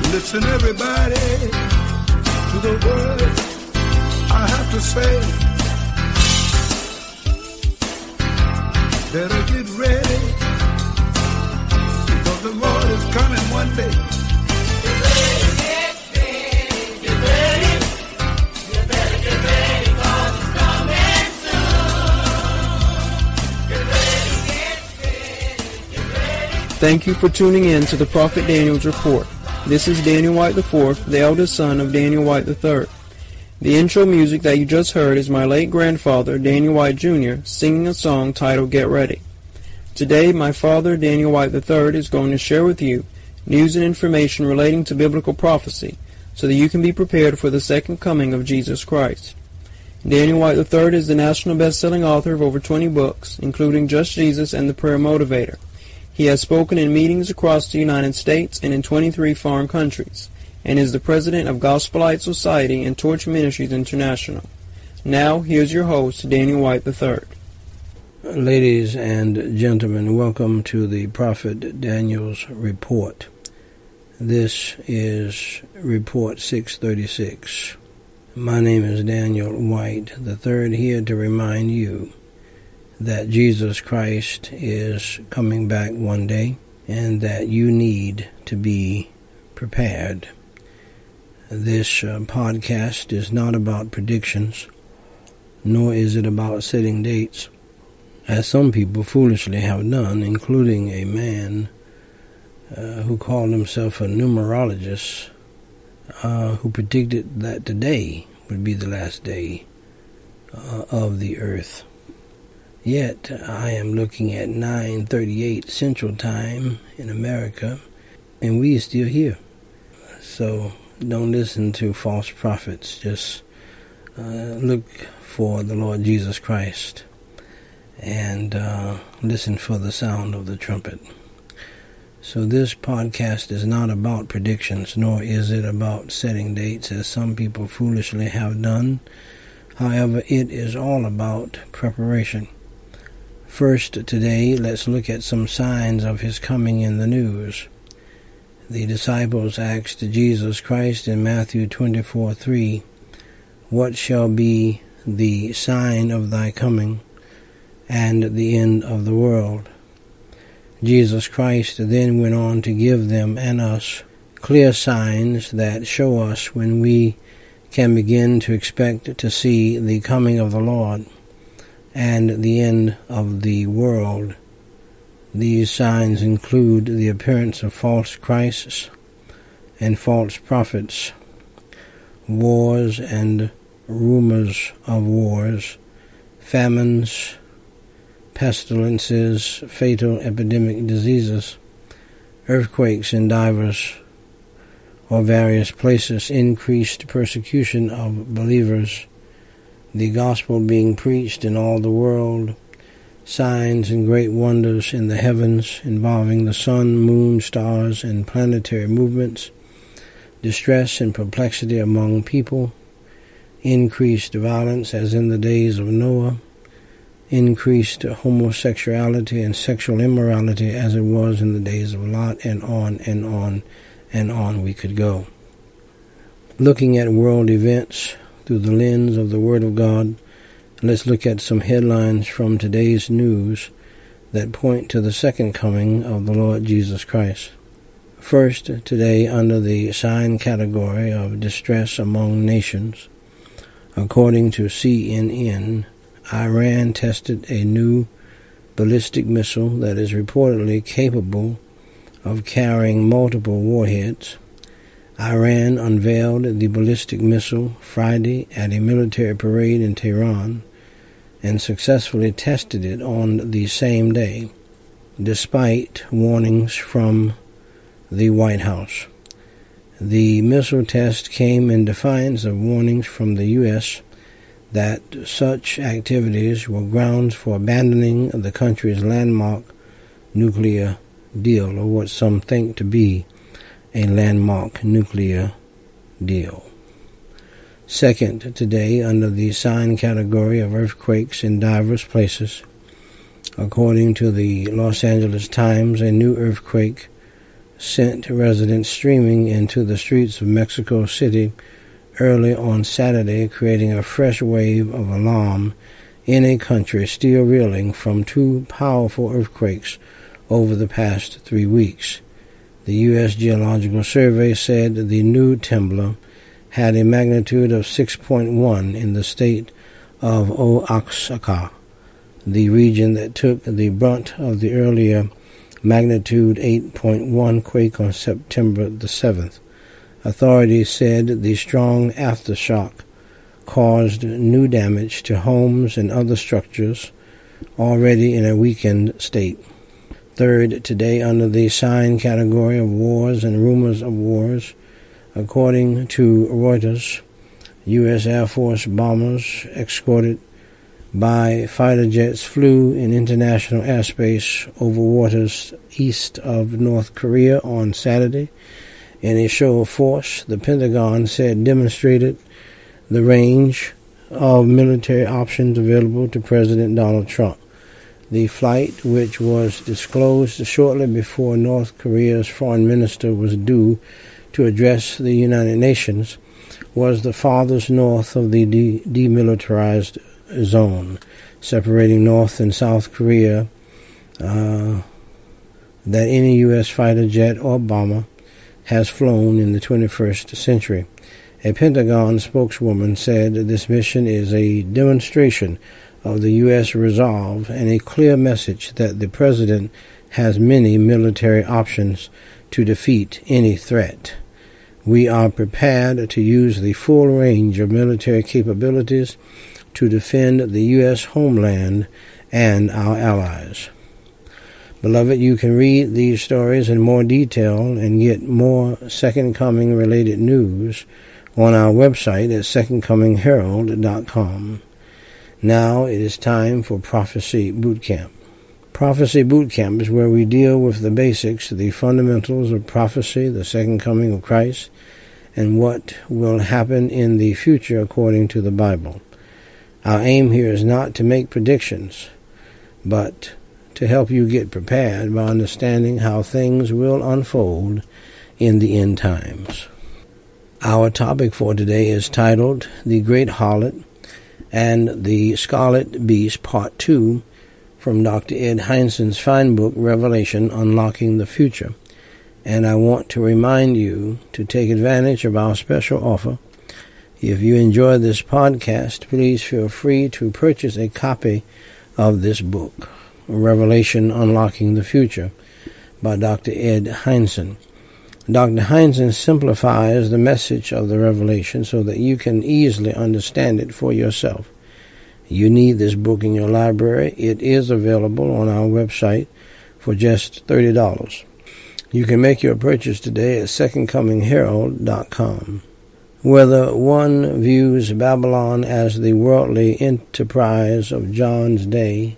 Listen, everybody, to the words I have to say. Better get ready, because the Lord is coming one day. Get ready, get ready, get ready. You better get ready, because it's coming soon. Get ready, get ready, get ready. Thank you for tuning in to the Prophet Daniel's Report. This is Daniel White IV, the eldest son of Daniel White III. The intro music that you just heard is my late grandfather, Daniel White Jr., singing a song titled Get Ready. Today, my father, Daniel White III, is going to share with you news and information relating to biblical prophecy so that you can be prepared for the second coming of Jesus Christ. Daniel White III is the national best-selling author of over 20 books, including Just Jesus and The Prayer Motivator. He has spoken in meetings across the United States and in 23 foreign countries, and is the president of Gospel Light Society and Torch Ministries International. Now, here's your host, Daniel White III. Ladies and gentlemen, welcome to the Prophet Daniel's Report. This is Report 636. My name is Daniel White III, here to remind you that Jesus Christ is coming back one day and that you need to be prepared. This podcast is not about predictions, nor is it about setting dates, as some people foolishly have done, including a man who called himself a numerologist, who predicted that today would be the last day of the earth. Yet, I am looking at 9:38 Central Time in America, and we are still here. So, don't listen to false prophets. Just look for the Lord Jesus Christ and listen for the sound of the trumpet. So this podcast is not about predictions, nor is it about setting dates, as some people foolishly have done. However, it is all about preparation. First, today, let's look at some signs of his coming in the news. The disciples asked Jesus Christ in Matthew 24:3, "What shall be the sign of thy coming and the end of the world?" Jesus Christ then went on to give them and us clear signs that show us when we can begin to expect to see the coming of the Lord and the end of the world. These signs include the appearance of false Christs and false prophets, wars and rumors of wars, famines, pestilences, fatal epidemic diseases, earthquakes in divers or various places, increased persecution of believers, the gospel being preached in all the world, signs and great wonders in the heavens involving the sun, moon, stars, and planetary movements, distress and perplexity among people, increased violence as in the days of Noah, increased homosexuality and sexual immorality as it was in the days of Lot, and on and on and on we could go. Looking at world events through the lens of the Word of God, let's look at some headlines from today's news that point to the second coming of the Lord Jesus Christ. First, today, under the sign category of distress among nations, according to CNN, Iran tested a new ballistic missile that is reportedly capable of carrying multiple warheads. Iran unveiled the ballistic missile Friday at a military parade in Tehran and successfully tested it on the same day, despite warnings from the White House. The missile test came in defiance of warnings from the U.S. that such activities were grounds for abandoning the country's landmark nuclear deal, or what some think to be a landmark nuclear deal. Second, today, under the sign category of earthquakes in diverse places, according to the Los Angeles Times, a new earthquake sent residents streaming into the streets of Mexico City early on Saturday, creating a fresh wave of alarm in a country still reeling from two powerful earthquakes over the past 3 weeks. The U.S. Geological Survey said the new Temblor had a magnitude of 6.1 in the state of Oaxaca, the region that took the brunt of the earlier magnitude 8.1 quake on September the 7th. Authorities said the strong aftershock caused new damage to homes and other structures already in a weakened state. Third today under the sign category of wars and rumors of wars, according to Reuters, U.S. Air Force bombers escorted by fighter jets flew in international airspace over waters east of North Korea on Saturday in a show of force the Pentagon said demonstrated the range of military options available to President Donald Trump. The flight, which was disclosed shortly before North Korea's foreign minister was due to address the United Nations, was the farthest north of the demilitarized zone, separating North and South Korea, that any U.S. fighter jet or bomber has flown in the 21st century. A Pentagon spokeswoman said this mission is a demonstration of the U.S. resolve and a clear message that the President has many military options to defeat any threat. We are prepared to use the full range of military capabilities to defend the U.S. homeland and our allies. Beloved, you can read these stories in more detail and get more Second Coming related news on our website at secondcomingherald.com. Now it is time for Prophecy Boot Camp. Prophecy Boot Camp is where we deal with the basics, the fundamentals of prophecy, the second coming of Christ, and what will happen in the future according to the Bible. Our aim here is not to make predictions, but to help you get prepared by understanding how things will unfold in the end times. Our topic for today is titled The Great Harlot and the Scarlet Beast Part 2 from Dr. Ed Hindeson's fine book, Revelation, Unlocking the Future. And I want to remind you to take advantage of our special offer. If you enjoy this podcast, please feel free to purchase a copy of this book, Revelation, Unlocking the Future, by Dr. Ed Hindeson. Dr. Hindeson simplifies the message of the Revelation so that you can easily understand it for yourself. You need this book in your library. It is available on our website for just $30. You can make your purchase today at secondcomingherald.com. Whether one views Babylon as the worldly enterprise of John's day,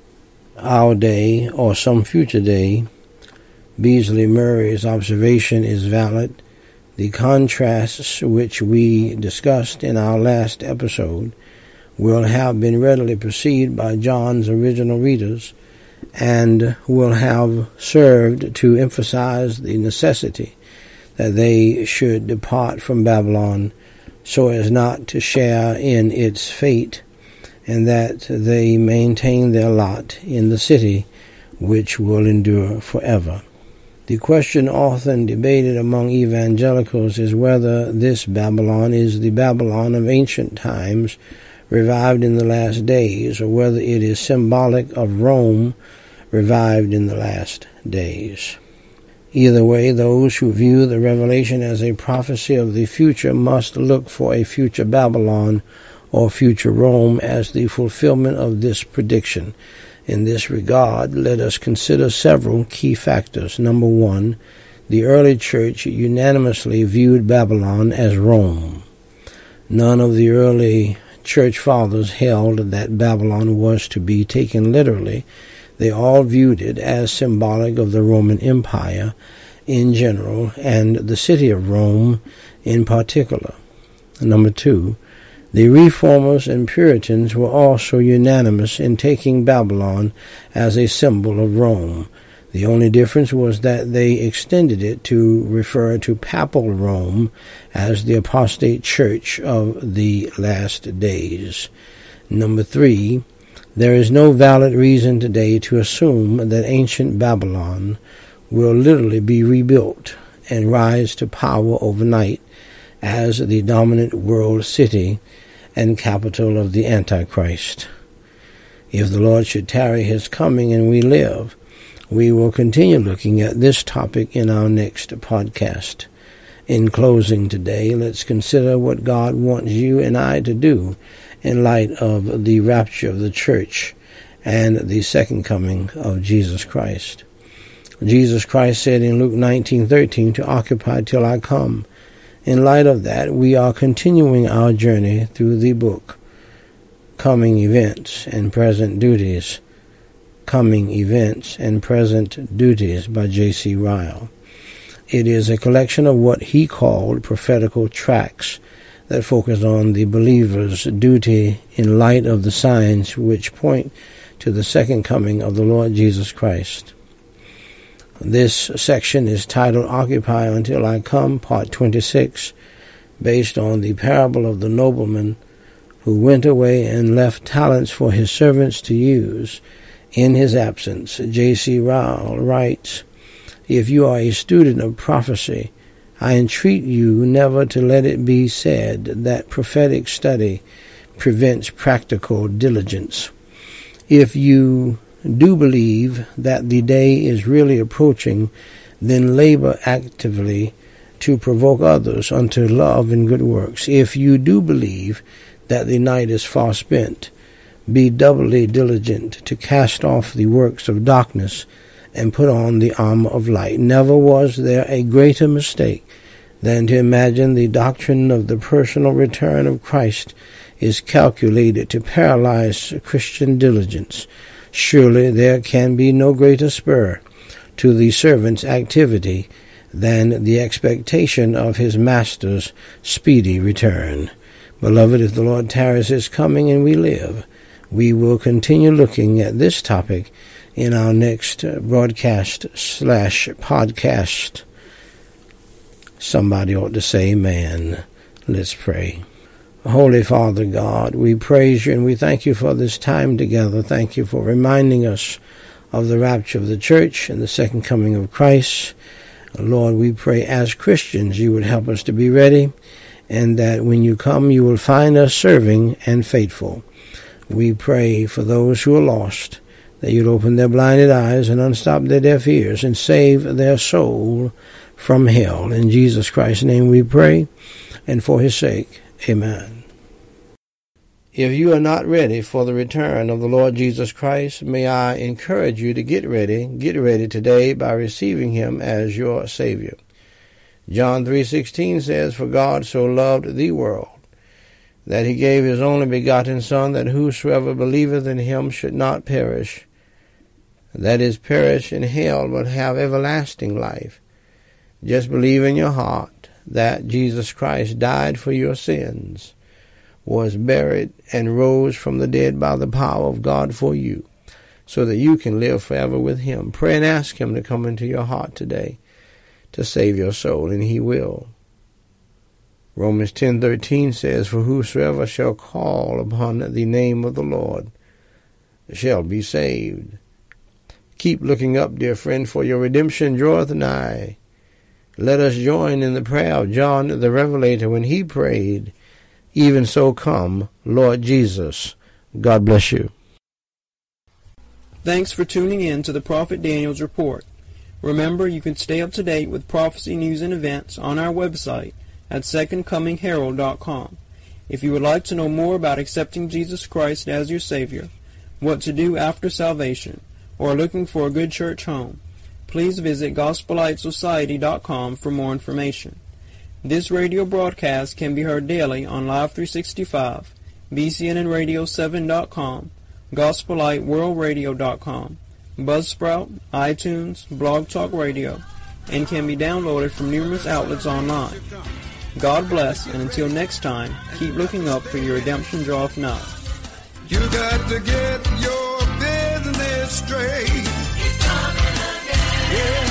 our day, or some future day, Beasley Murray's observation is valid. The contrasts which we discussed in our last episode will have been readily perceived by John's original readers and will have served to emphasize the necessity that they should depart from Babylon so as not to share in its fate, and that they maintain their lot in the city which will endure forever. The question often debated among evangelicals is whether this Babylon is the Babylon of ancient times revived in the last days, or whether it is symbolic of Rome revived in the last days. Either way, those who view the Revelation as a prophecy of the future must look for a future Babylon or future Rome as the fulfillment of this prediction. In this regard, let us consider several key factors. Number one, the early church unanimously viewed Babylon as Rome. None of the early church fathers held that Babylon was to be taken literally. They all viewed it as symbolic of the Roman Empire in general and the city of Rome in particular. Number two, the Reformers and Puritans were also unanimous in taking Babylon as a symbol of Rome. The only difference was that they extended it to refer to Papal Rome as the apostate church of the last days. Number 3, there is no valid reason today to assume that ancient Babylon will literally be rebuilt and rise to power overnight as the dominant world city and capital of the Antichrist. If the Lord should tarry his coming and we live, we will continue looking at this topic in our next podcast. In closing today, let's consider what God wants you and I to do in light of the rapture of the church and the second coming of Jesus Christ. Jesus Christ said in Luke 19:13 to occupy till I come. In light of that, we are continuing our journey through the book, Coming Events and Present Duties. Coming Events and Present Duties by J.C. Ryle. It is a collection of what he called prophetical tracts that focus on the believer's duty in light of the signs which point to the second coming of the Lord Jesus Christ. This section is titled Occupy Until I Come, Part 26, based on the parable of the nobleman who went away and left talents for his servants to use. In his absence, J.C. Ryle writes, if you are a student of prophecy, I entreat you never to let it be said that prophetic study prevents practical diligence. If you do believe that the day is really approaching, then labor actively to provoke others unto love and good works. If you do believe that the night is far spent, be doubly diligent to cast off the works of darkness and put on the armor of light. Never was there a greater mistake than to imagine the doctrine of the personal return of Christ is calculated to paralyze Christian diligence. Surely there can be no greater spur to the servant's activity than the expectation of his master's speedy return. Beloved, if the Lord tarries his coming and we live, we will continue looking at this topic in our next broadcast/podcast. Somebody ought to say amen. Let's pray. Holy Father God, we praise you and we thank you for this time together. Thank you for reminding us of the rapture of the church and the second coming of Christ. Lord, we pray as Christians you would help us to be ready, and that when you come you will find us serving and faithful. We pray for those who are lost, that you'd open their blinded eyes and unstop their deaf ears and save their soul from hell. In Jesus Christ's name we pray, and for his sake, amen. If you are not ready for the return of the Lord Jesus Christ, may I encourage you to get ready today by receiving him as your Savior. John 3:16 says, for God so loved the world, that he gave his only begotten Son, that whosoever believeth in him should not perish, that is, perish in hell, but have everlasting life. Just believe in your heart that Jesus Christ died for your sins, was buried, and rose from the dead by the power of God for you, so that you can live forever with him. Pray and ask him to come into your heart today to save your soul, and he will. Romans 10:13 says, for whosoever shall call upon the name of the Lord shall be saved. Keep looking up, dear friend, for your redemption draweth nigh. Let us join in the prayer of John the Revelator when he prayed, even so come, Lord Jesus. God bless you. Thanks for tuning in to the Prophet Daniel's Report. Remember, you can stay up to date with prophecy news and events on our website at secondcomingherald.com. If you would like to know more about accepting Jesus Christ as your Savior, what to do after salvation, or looking for a good church home, please visit GospeliteSociety.com for more information. This radio broadcast can be heard daily on Live 365, BCNNRadio7.com, GospeliteWorldRadio.com, Buzzsprout, iTunes, Blog Talk Radio, and can be downloaded from numerous outlets online. God bless, and until next time, keep looking up, for your redemption draweth nigh. You got to get your business straight. He's coming again. Yeah.